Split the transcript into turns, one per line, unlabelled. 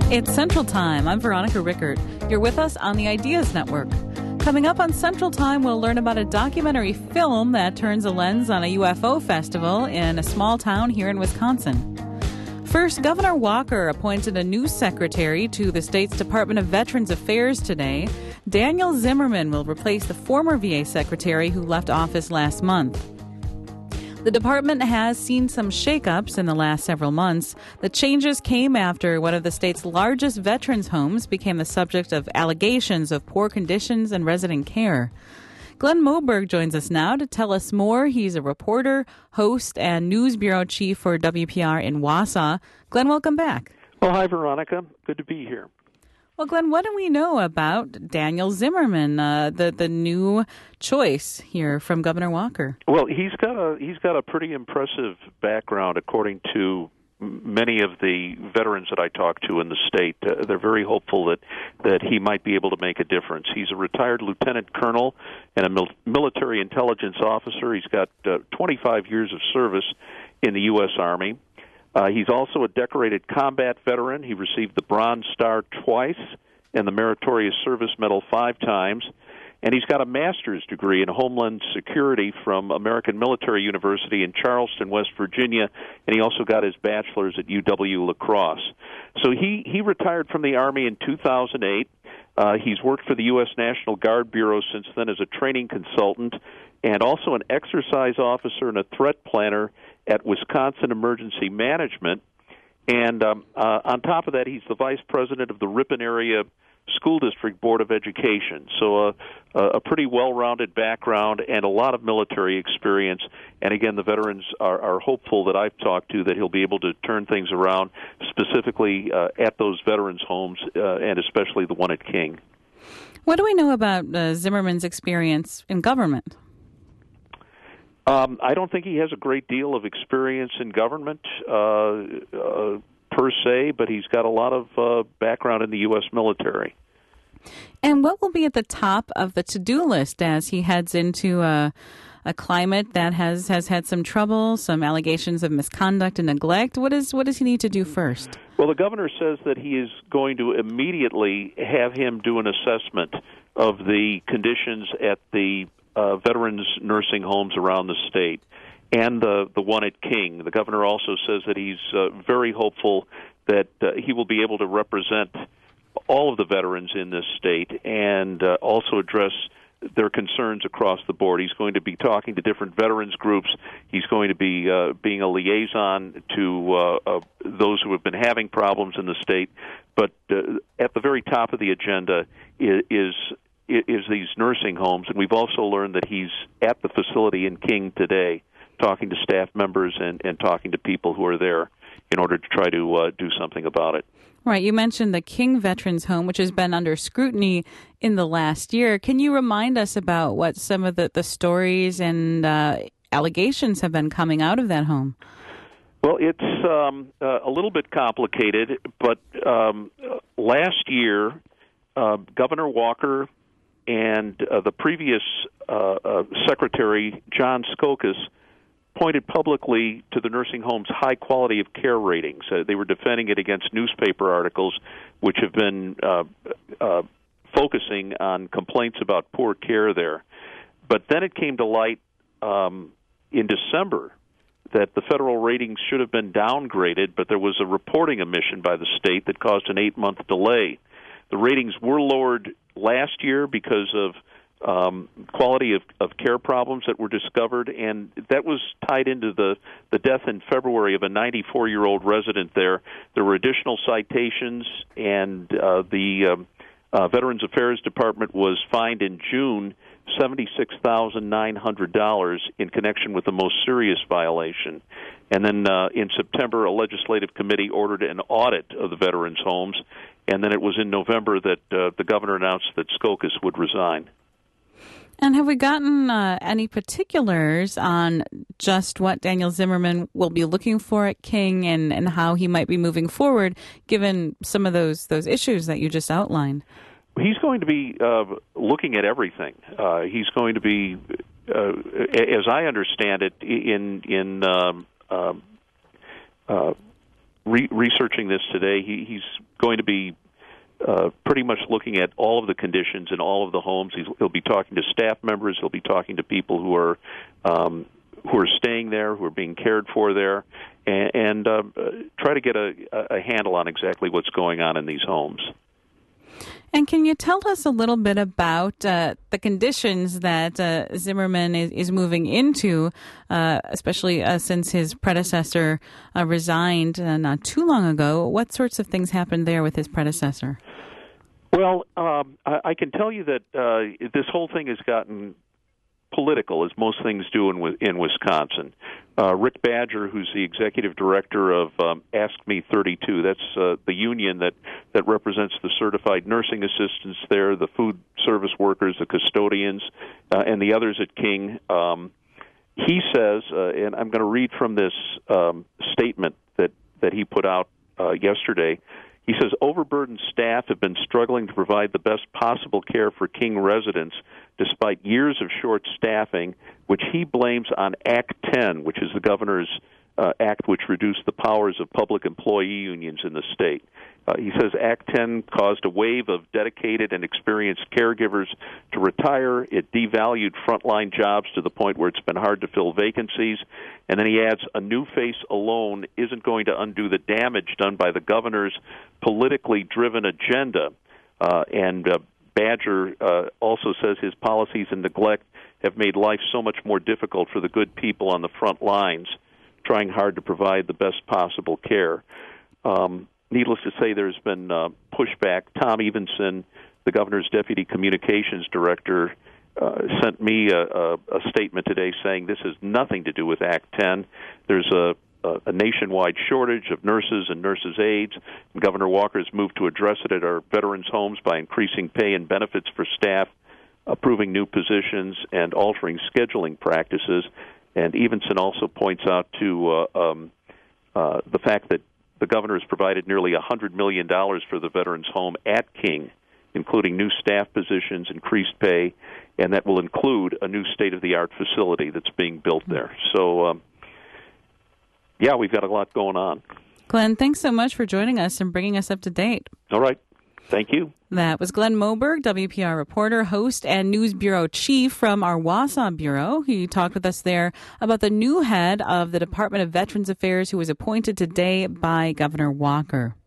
It's Central Time. I'm Veronica Rickert. You're with us on the Ideas Network. Coming up on Central Time, we'll learn about a documentary film that turns a lens on a UFO festival in a small town here in Wisconsin. First, Governor Walker appointed a new secretary to the state's Department of Veterans Affairs today. Daniel Zimmerman will replace the former VA secretary who left office last month. The department has seen some shakeups in the last several months. The changes came after one of the state's largest veterans' homes became the subject of allegations of poor conditions and resident care. Glenn Moberg joins us now to tell us more. He's a reporter, host, and news bureau chief for WPR in Wausau. Glenn, welcome back.
Well, hi, Veronica. Good to be here.
Well, Glenn, what do we know about Daniel Zimmerman, the new choice here from Governor Walker?
Well, he's got a pretty impressive background, according to many of the veterans that I talk to in the state. They're very hopeful that he might be able to make a difference. He's a retired lieutenant colonel and a military intelligence officer. He's got 25 years of service in the U.S. Army. He's also a decorated combat veteran. He received the Bronze Star twice and the Meritorious Service Medal 5 times. And he's got a master's degree in Homeland Security from American Military University in Charleston, West Virginia, and he also got his bachelor's at UW-La Crosse. So he retired from the Army in 2008. He's worked for the U.S. National Guard Bureau since then as a training consultant and also an exercise officer and a threat planner at Wisconsin Emergency Management. And on top of that, he's the vice president of the Ripon Area School District Board of Education. So a pretty well-rounded background and a lot of military experience. And again, the veterans are hopeful that I've talked to that he'll be able to turn things around, specifically at those veterans' homes, and especially the one at King.
What do we know about Zimmerman's experience in government?
I don't think he has a great deal of experience in government per se, but he's got a lot of background in the U.S. military.
And what will be at the top of the to-do list as he heads into a climate that has had some trouble, some allegations of misconduct and neglect? What does he need to do first?
Well, the governor says that he is going to immediately have him do an assessment of the conditions at the veterans nursing homes around the state and the one at King. The governor also says that he's very hopeful that he will be able to represent all of the veterans in this state and also address their concerns across the board. He's going to be talking to different veterans groups. He's going to be being a liaison to those who have been having problems in the state. But at the very top of the agenda is these nursing homes, and we've also learned that he's at the facility in King today talking to staff members and talking to people who are there in order to try to do something about it.
Right. You mentioned the King Veterans Home, which has been under scrutiny in the last year. Can you remind us about what some of the stories and allegations have been coming out of that home?
Well, it's a little bit complicated, but last year, Governor Walker and the previous secretary, John Skokas, pointed publicly to the nursing home's high quality of care ratings. They were defending it against newspaper articles which have been focusing on complaints about poor care there. But then it came to light in December that the federal ratings should have been downgraded, but there was a reporting omission by the state that caused an 8-month delay. The ratings were lowered last year because of quality of care problems that were discovered, and that was tied into the death in February of a 94-year-old resident there. There were additional citations, and the Veterans Affairs Department was fined in June $76,900 in connection with the most serious violation. And then in September, a legislative committee ordered an audit of the veterans' homes, and then it was in November that the governor announced that Skokas would resign.
And have we gotten any particulars on just what Daniel Zimmerman will be looking for at King and how he might be moving forward, given some of those issues that you just outlined?
He's going to be looking at everything. He's going to be, as I understand it, in researching this today. He's going to be pretty much looking at all of the conditions in all of the homes. He'll be talking to staff members. He'll be talking to people who are staying there, who are being cared for there, and try to get a handle on exactly what's going on in these homes.
And can you tell us a little bit about the conditions that Zimmerman is moving into, especially since his predecessor resigned not too long ago? What sorts of things happened there with his predecessor?
Well, I can tell you that this whole thing has gotten political, as most things do in Wisconsin. Rick Badger, who's the executive director of Ask Me 32, that's the union that represents the certified nursing assistants there, the food service workers, the custodians, and the others at King. He says, and I'm going to read from this statement that he put out yesterday. He says, overburdened staff have been struggling to provide the best possible care for King residents despite years of short staffing, which he blames on Act 10, which is the governor's act which reduced the powers of public employee unions in the state. He says Act 10 caused a wave of dedicated and experienced caregivers to retire. It devalued frontline jobs to the point where it's been hard to fill vacancies. And then he adds, a new face alone isn't going to undo the damage done by the governor's politically driven agenda. Badger also says his policies and neglect have made life so much more difficult for the good people on the front lines, trying hard to provide the best possible care. Needless to say, there's been pushback. Tom Evenson, the governor's deputy communications director, sent me a statement today saying this has nothing to do with Act 10. There's a nationwide shortage of nurses and nurses' aides. And Governor Walker has moved to address it at our veterans' homes by increasing pay and benefits for staff, approving new positions, and altering scheduling practices. And Evenson also points out to the fact that the governor has provided nearly $100 million for the veterans' home at King, including new staff positions, increased pay, and that will include a new state-of-the-art facility that's being built there. So, we've got a lot going on.
Glenn, thanks so much for joining us and bringing us up to date.
All right. Thank you.
That was Glenn Moberg, WPR reporter, host, and News Bureau chief from our Wausau Bureau. He talked with us there about the new head of the Department of Veterans Affairs who was appointed today by Governor Walker.